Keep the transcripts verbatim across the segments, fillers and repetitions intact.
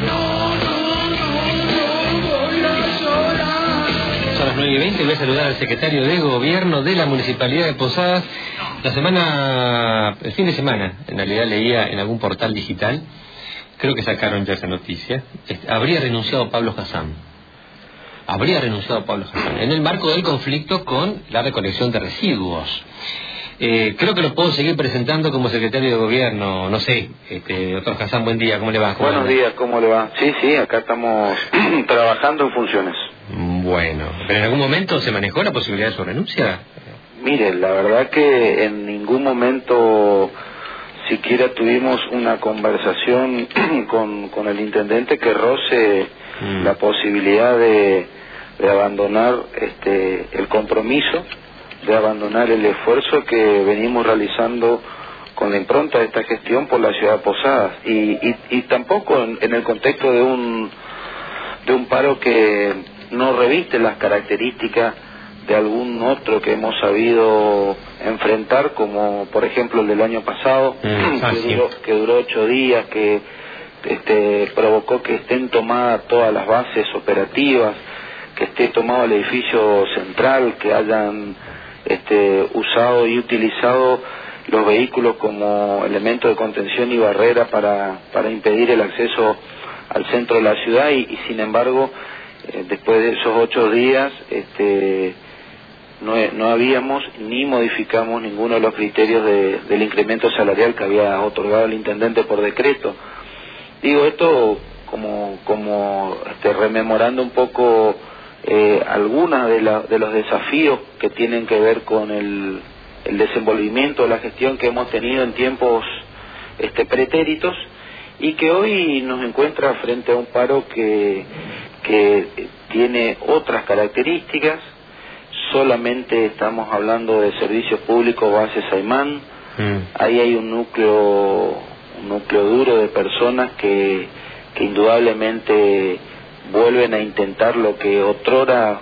nueve y veinte, voy a saludar al secretario de Gobierno de la Municipalidad de Posadas. La semana, el fin de semana, en realidad leía en algún portal digital, creo que sacaron ya esa noticia, habría renunciado Pablo Hassan. Habría renunciado Pablo Hassan en el marco del conflicto con la recolección de residuos. Eh, creo que lo puedo seguir presentando como secretario de Gobierno, no sé, este, doctor Hassan, buen día, ¿cómo le va? ¿Cómo Buenos anda? días, ¿cómo le va? Sí, sí, acá estamos trabajando en funciones. Bueno, ¿pero en algún momento se manejó la posibilidad de su renuncia? Mire, la verdad que en ningún momento siquiera tuvimos una conversación con, con el intendente que roce mm. la posibilidad de, de abandonar este el compromiso, de abandonar el esfuerzo que venimos realizando con la impronta de esta gestión por la ciudad de Posadas, y, y, y tampoco en, en el contexto de un de un paro que no reviste las características de algún otro que hemos sabido enfrentar, como por ejemplo el del año pasado, mm, que, duró, que duró ocho días, que este, provocó que estén tomadas todas las bases operativas, que esté tomado el edificio central, que hayan este, usado y utilizado los vehículos como elemento de contención y barrera para, para impedir el acceso al centro de la ciudad, y, y sin embargo eh, después de esos ocho días este, no, no habíamos ni modificamos ninguno de los criterios de, del incremento salarial que había otorgado el intendente por decreto. Digo esto como, como este, rememorando un poco eh, algunos de, la, de los desafíos que tienen que ver con el, el desenvolvimiento de la gestión que hemos tenido en tiempos este, pretéritos, y que hoy nos encuentra frente a un paro que, que tiene otras características. Solamente estamos hablando de servicios públicos base Saimán. Mm. Ahí hay un núcleo un núcleo duro de personas que, que indudablemente vuelven a intentar lo que otrora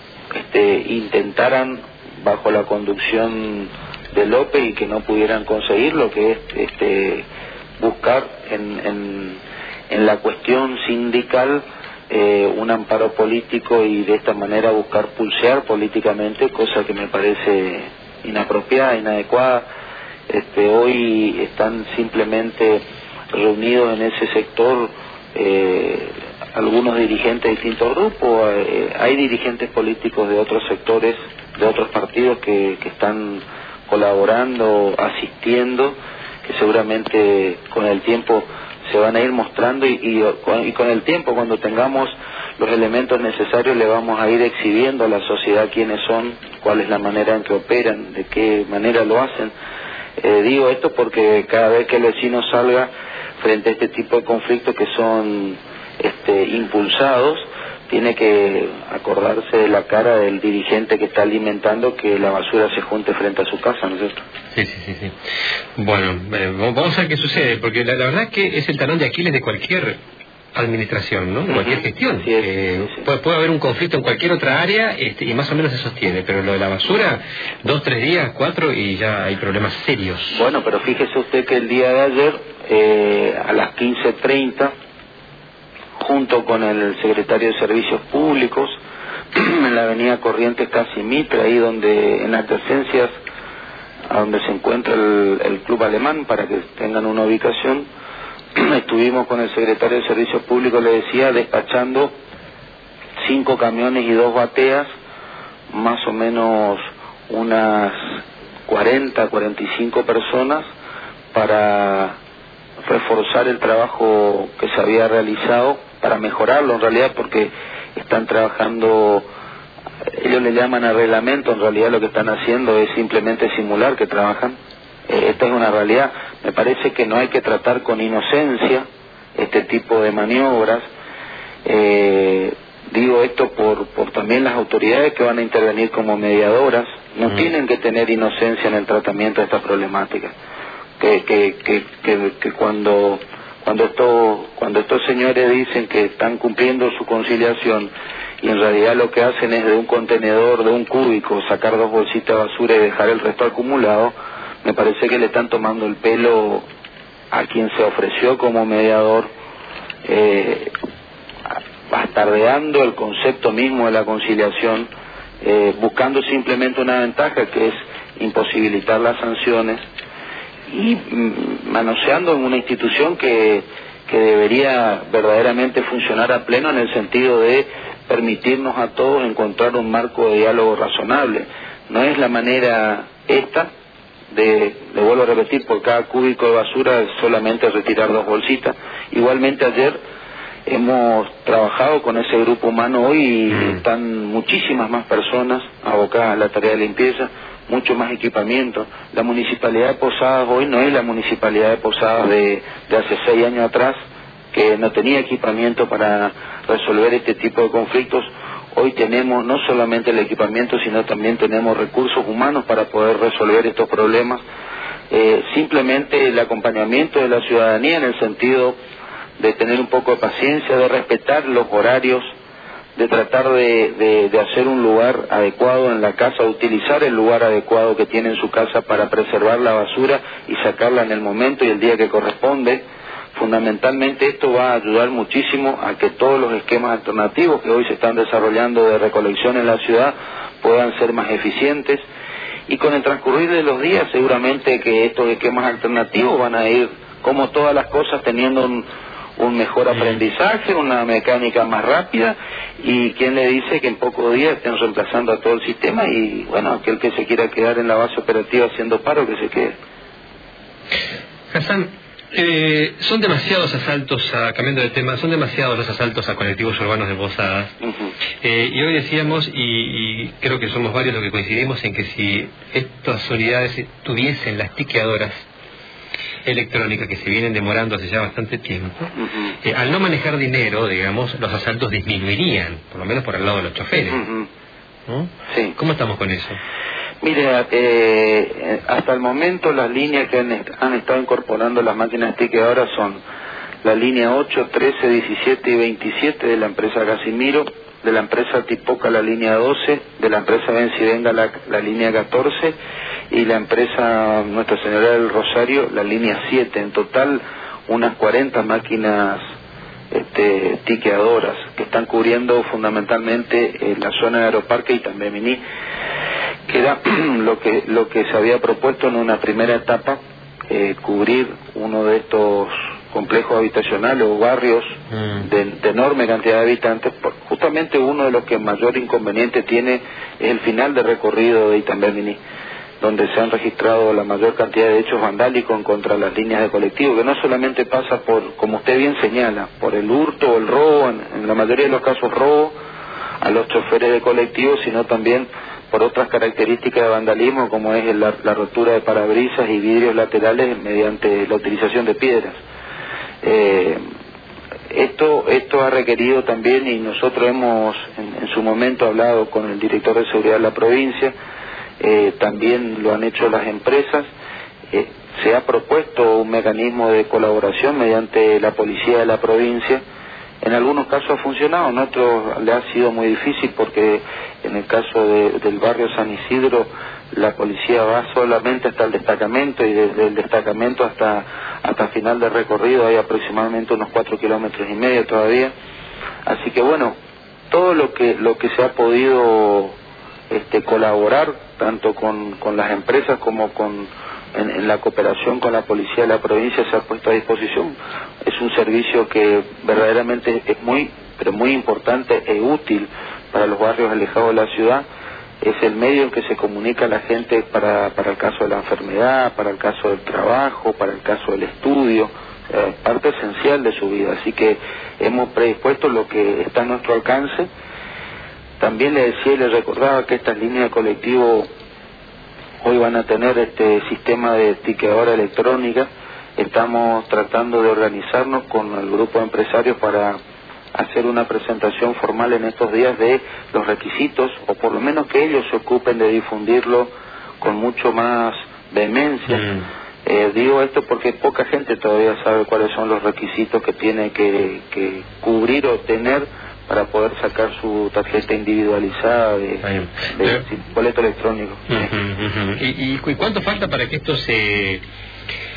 este, intentaran bajo la conducción de López y que no pudieran conseguir, lo que es este buscar en, en, en la cuestión sindical eh, un amparo político y de esta manera buscar pulsear políticamente, cosa que me parece inapropiada, inadecuada. Este, hoy están simplemente reunidos en ese sector eh, algunos dirigentes de distintos grupos, eh, hay dirigentes políticos de otros sectores, de otros partidos que, que están colaborando, asistiendo, que seguramente con el tiempo se van a ir mostrando y, y, y con el tiempo, cuando tengamos los elementos necesarios, le vamos a ir exhibiendo a la sociedad quiénes son, cuál es la manera en que operan, de qué manera lo hacen. Eh, digo esto porque cada vez que el vecino salga frente a este tipo de conflictos que son este, impulsados, tiene que acordarse de la cara del dirigente que está alimentando que la basura se junte frente a su casa, ¿no es cierto? Sí, sí, sí, sí. Bueno, eh, vamos a ver qué sucede, porque la, la verdad es que es el talón de Aquiles de cualquier administración, ¿no? De cualquier uh-huh. gestión. Sí, es, eh, sí, sí. Puede, puede haber un conflicto en cualquier otra área este, y más o menos se sostiene, pero lo de la basura, dos, tres días, cuatro y ya hay problemas serios. Bueno, pero fíjese usted que el día de ayer, eh, a las quince treinta, junto con el secretario de Servicios Públicos, en la avenida Corrientes casi Mitre, ahí donde, en las adyacencias a donde se encuentra el, el Club Alemán, para que tengan una ubicación, estuvimos con el secretario de Servicios Públicos, le decía, despachando cinco camiones y dos bateas, más o menos unas cuarenta, cuarenta y cinco personas, para reforzar el trabajo que se había realizado, para mejorarlo en realidad, porque están trabajando, ellos le llaman arreglamento, en realidad lo que están haciendo es simplemente simular que trabajan. Eh, esta es una realidad. Me parece que no hay que tratar con inocencia este tipo de maniobras. Eh, digo esto por, por también las autoridades que van a intervenir como mediadoras, no mm. tienen que tener inocencia en el tratamiento de esta problemática. Que, que, que, que, que cuando cuando estos cuando estos señores dicen que están cumpliendo su conciliación y en realidad lo que hacen es de un contenedor, de un cúbico, sacar dos bolsitas de basura y dejar el resto acumulado, me parece que le están tomando el pelo a quien se ofreció como mediador eh, bastardeando el concepto mismo de la conciliación, eh, buscando simplemente una ventaja que es imposibilitar las sanciones y mm, manoseando en una institución que, que debería verdaderamente funcionar a pleno en el sentido de permitirnos a todos encontrar un marco de diálogo razonable. No es la manera esta de, le vuelvo a repetir, por cada cúbico de basura solamente retirar dos bolsitas. Igualmente ayer hemos trabajado con ese grupo humano hoy y mm. están muchísimas más personas abocadas a la tarea de limpieza, mucho más equipamiento. La municipalidad de Posadas hoy no es la municipalidad de Posadas de, de hace seis años atrás, que no tenía equipamiento para resolver este tipo de conflictos. Hoy tenemos no solamente el equipamiento, sino también tenemos recursos humanos para poder resolver estos problemas. Eh, simplemente el acompañamiento de la ciudadanía en el sentido de tener un poco de paciencia, de respetar los horarios, de tratar de, de, de hacer un lugar adecuado en la casa, utilizar el lugar adecuado que tiene en su casa para preservar la basura y sacarla en el momento y el día que corresponde. Fundamentalmente esto va a ayudar muchísimo a que todos los esquemas alternativos que hoy se están desarrollando de recolección en la ciudad puedan ser más eficientes, y con el transcurrir de los días seguramente que estos esquemas alternativos van a ir, como todas las cosas, teniendo un, un mejor aprendizaje, una mecánica más rápida, y quién le dice que en pocos días estén reemplazando a todo el sistema, y bueno, aquel que se quiera quedar en la base operativa haciendo paro, que se quede. Hassan, Eh, son demasiados asaltos, a, cambiando de tema, son demasiados los asaltos a colectivos urbanos de Posadas. Uh-huh. eh, y hoy decíamos, y, y creo que somos varios los que coincidimos en que si estas unidades tuviesen las tiqueadoras electrónicas que se vienen demorando hace ya bastante tiempo, uh-huh. eh, al no manejar dinero, digamos, los asaltos disminuirían, por lo menos por el lado de los choferes. Uh-huh. ¿No? Sí. ¿Cómo estamos con eso? Mire, eh, hasta el momento las líneas que han, han estado incorporando las máquinas tiqueadoras son la línea ocho, trece, diecisiete y veintisiete de la empresa Casimiro, de la empresa Tipoca la línea doce, de la empresa Vencivenga la, la línea catorce y la empresa Nuestra Señora del Rosario la línea siete. En total unas cuarenta máquinas este, tiqueadoras que están cubriendo fundamentalmente eh, la zona de Aeroparque y también Miní, que era lo que lo que se había propuesto en una primera etapa, eh, cubrir uno de estos complejos habitacionales o barrios mm. de, de enorme cantidad de habitantes. Justamente uno de los que mayor inconveniente tiene es el final de recorrido de Itambé-Miní, donde se han registrado la mayor cantidad de hechos vandálicos en contra de las líneas de colectivo, que no solamente pasa por, como usted bien señala, por el hurto o el robo, en, en la mayoría de los casos robo a los choferes de colectivos, sino también por otras características de vandalismo, como es la, la rotura de parabrisas y vidrios laterales mediante la utilización de piedras. Eh, esto esto ha requerido también, y nosotros hemos en, en su momento hablado con el director de seguridad de la provincia, eh, también lo han hecho las empresas, eh, se ha propuesto un mecanismo de colaboración mediante la policía de la provincia. En algunos casos ha funcionado, en otros le ha sido muy difícil, porque en el caso de, del barrio San Isidro la policía va solamente hasta el destacamento, y desde el destacamento hasta hasta final de recorrido hay aproximadamente unos cuatro kilómetros y medio todavía. Así que bueno, todo lo que lo que se ha podido este, colaborar, tanto con, con las empresas como con En, en la cooperación con la policía de la provincia, se ha puesto a disposición. Es un servicio que verdaderamente es muy, pero muy importante e útil para los barrios alejados de la ciudad. Es el medio en que se comunica a la gente para, para el caso de la enfermedad, para el caso del trabajo, para el caso del estudio, eh, parte esencial de su vida. Así que hemos predispuesto lo que está a nuestro alcance. También le decía y le recordaba que estas líneas de colectivo hoy van a tener este sistema de tiqueadora electrónica. Estamos tratando de organizarnos con el grupo de empresarios para hacer una presentación formal en estos días de los requisitos, o por lo menos que ellos se ocupen de difundirlo con mucho más vehemencia. Mm. Eh, digo esto porque poca gente todavía sabe cuáles son los requisitos que tiene que, que cubrir o tener para poder sacar su tarjeta individualizada de, de, de boleto electrónico. Uh-huh, uh-huh. ¿Y, y, ¿Y cuánto falta para que esto se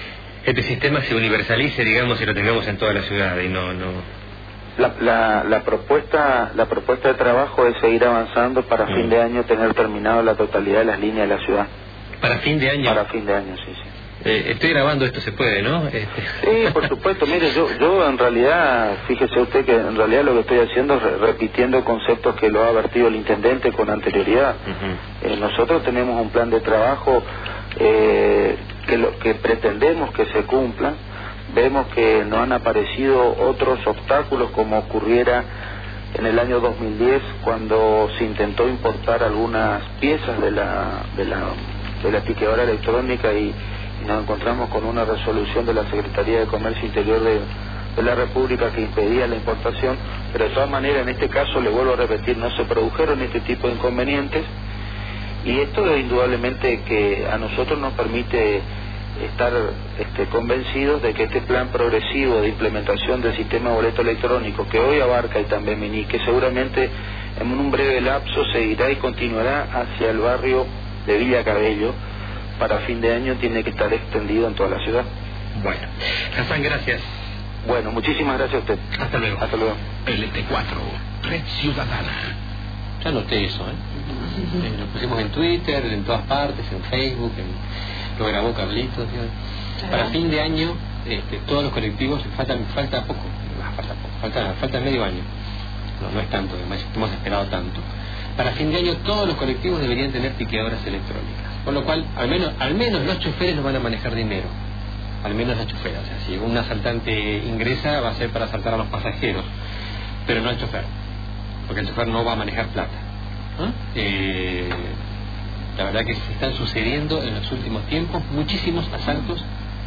este sistema se universalice, digamos, y lo tengamos en toda la ciudad y no... no... La, la, la propuesta la propuesta de trabajo es seguir avanzando para mm. fin de año tener terminado la totalidad de las líneas de la ciudad. ¿Para fin de año? Para fin de año, sí, sí. Eh, estoy grabando esto, se puede, ¿no? Este... Sí, por supuesto. Mire, yo yo en realidad, fíjese usted que en realidad lo que estoy haciendo es re repitiendo conceptos que lo ha vertido el intendente con anterioridad. Uh-huh. eh, nosotros tenemos un plan de trabajo eh, que lo que pretendemos que se cumpla. Vemos que no han aparecido otros obstáculos como ocurriera en el año dos mil diez cuando se intentó importar algunas piezas de la de la de la tiqueadora electrónica y y nos encontramos con una resolución de la Secretaría de Comercio Interior de, de la República que impedía la importación, pero de todas maneras en este caso, le vuelvo a repetir, no se produjeron este tipo de inconvenientes y esto es indudablemente que a nosotros nos permite estar este, convencidos de que este plan progresivo de implementación del sistema de boleto electrónico que hoy abarca y también Mini, que seguramente en un breve lapso seguirá y continuará hacia el barrio de Villa Cabello, para fin de año tiene que estar extendido en toda la ciudad. Bueno, Hassan, gracias. Bueno, muchísimas gracias a usted. Hasta luego. Hasta luego. L T cuatro, Red Ciudadana. Ya noté eso, ¿eh? eh lo pusimos en Twitter, en todas partes, en Facebook, en... lo grabó Carlitos. ¿Sí? Para fin de año, este, todos los colectivos, falta, falta poco, falta poco, falta, falta medio año. No, no es tanto, además hemos esperado tanto. Para fin de año todos los colectivos deberían tener tiqueadoras electrónicas. Con lo cual, al menos al menos los choferes no van a manejar dinero. Al menos las choferas. O sea, si un asaltante ingresa, va a ser para asaltar a los pasajeros, pero no al chofer. Porque el chofer no va a manejar plata. ¿Ah? Eh, la verdad que se están sucediendo en los últimos tiempos muchísimos asaltos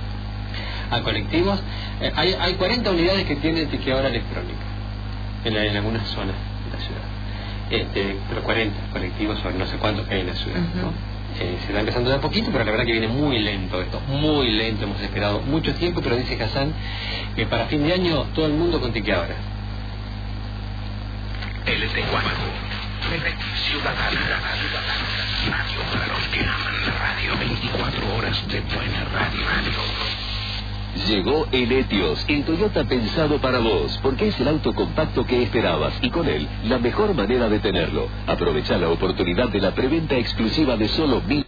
a colectivos. Eh, hay, hay cuarenta unidades que tienen tiqueadora electrónica en, la, en algunas zonas de la ciudad. Este, pero cuarenta colectivos sobre no sé cuántos que hay en la ciudad, ¿no? Eh, se está empezando de a poquito, pero la verdad que viene muy lento esto, muy lento, hemos esperado mucho tiempo, pero dice Hassan que para fin de año todo el mundo con tiqueadora. L T cuatro, Red Ciudadana, radio para los que aman la radio, veinticuatro horas de buena radio. Llegó el Etios, el Toyota pensado para vos, porque es el auto compacto que esperabas y con él la mejor manera de tenerlo. Aprovecha la oportunidad de la preventa exclusiva de solo mil